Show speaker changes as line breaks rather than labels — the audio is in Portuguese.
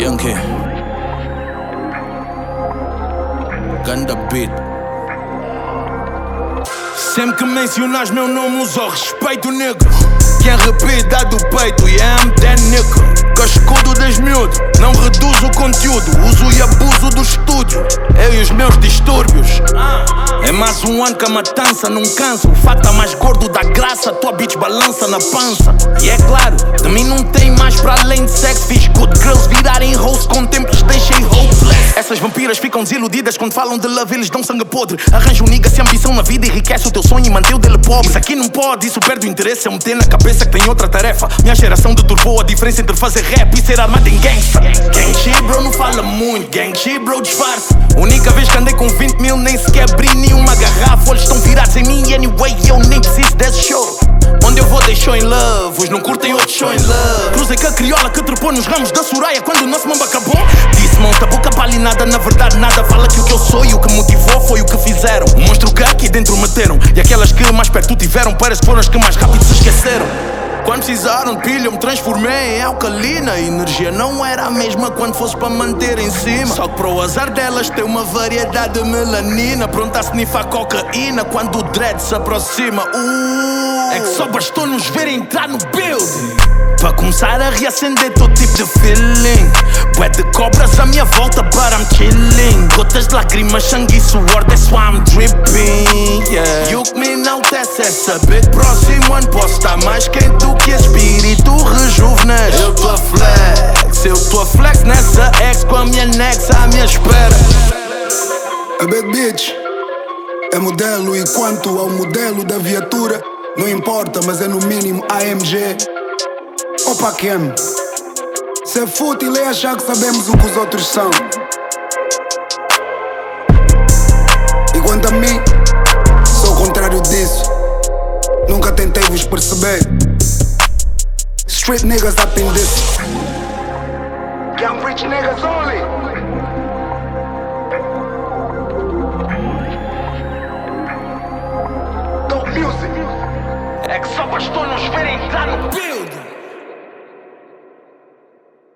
Yankee Ganda beat. Sempre que mencionas meu nome uso ao respeito, nigga. Quem repete dá do peito, yeah, I'm that nigga. Cascudo desmiúdo, não reduzo o conteúdo. Uso e abuso do estúdio, eu e os meus distúrbios. É mais um ano que a matança não cansa. O fato tá mais gordo da graça, tua bitch balança na pança. E é claro, de mim não tem mais para além de sexo. Fiz good girls virarem hoes com tempos, deixei hopeless. Essas vampiras ficam desiludidas quando falam de love, eles dão sangue podre. Arranja um nigga sem ambição na vida, enriquece o teu sonho e mantém o dele pobre. Isso aqui não pode, isso perde o interesse. Eu meter na cabeça que tem outra tarefa. Minha geração deturpou a diferença entre fazer rap e ser armado em gangsta. Gang shit bro não fala muito, gang shit bro disfarça. Única vez que andei com 20 mil nem sequer abri nenhuma garrafa. Olhos estão virados em mim anyway, eu nem preciso desse show. Onde eu vou deixou em love, os não curtem outros show em love. Cruzei com a crioula que trepou nos ramos da Soraya quando o nosso mambo acabou. Disse monta boca vale nada, na verdade nada. Fala que o que eu sou e o que motivou foi o que fizeram. O monstro que aqui dentro meteram, e aquelas que mais perto tiveram parece que foram as que mais rápido se esqueceram. Quando precisaram de pilha eu me transformei em alcalina. A energia não era a mesma quando fosse para manter em cima. Só que para o azar delas tem uma variedade de melanina. Pronta a snifar cocaína quando o dread se aproxima. É que só bastou nos ver entrar no building para começar a reacender todo tipo de feeling. Bué de cobras à minha volta but I'm chilling. Gotas de lágrimas, sangue e suor, that's why I'm dripping, yeah. E o que me enaltece é saber que próximo ano posso estar mais quente do que espírito rejuvenesce. Eu tô a flex nessa ex com a minha nex à minha espera.
A bad bitch é modelo e quanto ao modelo da viatura não importa, mas é no mínimo AMG. Opa Ken, ser fútil é achar que sabemos o que os outros são. E quanto a mim, sou o contrário disso. Nunca tentei vos perceber. Street niggas up in this. Young rich niggas only. Dope music.
É que só bastou nos ver entrar no beat.